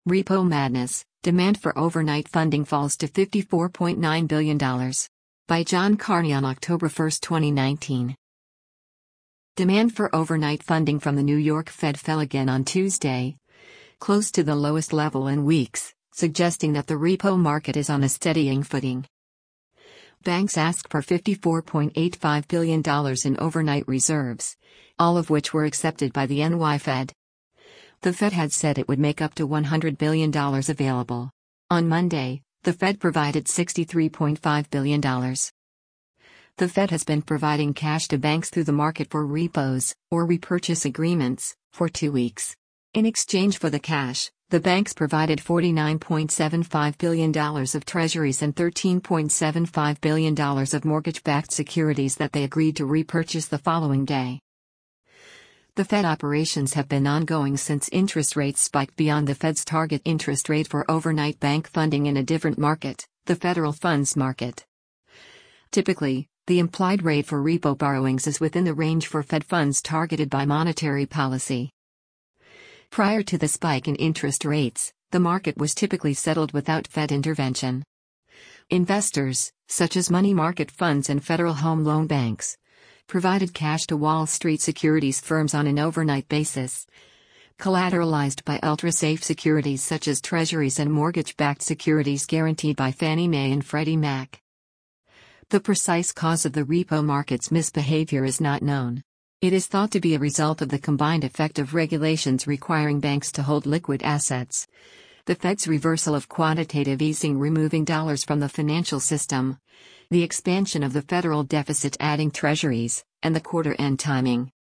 Repo madness, demand for overnight funding falls to $54.9 billion. By John Carney on October 1, 2019. Demand for overnight funding from the New York Fed fell again on Tuesday, close to the lowest level in weeks, suggesting that the repo market is on a steadying footing. Banks asked for $54.85 billion in overnight reserves, all of which were accepted by the NY Fed. The Fed had said it would make up to $100 billion available. On Monday, the Fed provided $63.5 billion. The Fed has been providing cash to banks through the market for repos, or repurchase agreements, for 2 weeks. In exchange for the cash, the banks provided $49.75 billion of treasuries and $13.75 billion of mortgage-backed securities that they agreed to repurchase the following day. The Fed operations have been ongoing since interest rates spiked beyond the Fed's target interest rate for overnight bank funding in a different market, the federal funds market. Typically, the implied rate for repo borrowings is within the range for Fed funds targeted by monetary policy. Prior to the spike in interest rates, the market was typically settled without Fed intervention. Investors, such as money market funds and Federal Home Loan Banks, provided cash to Wall Street securities firms on an overnight basis, collateralized by ultra-safe securities such as treasuries and mortgage-backed securities guaranteed by Fannie Mae and Freddie Mac. The precise cause of the repo market's misbehavior is not known. It is thought to be a result of the combined effect of regulations requiring banks to hold liquid assets, the Fed's reversal of quantitative easing removing dollars from the financial system, the expansion of the federal deficit adding treasuries, and the quarter-end timing.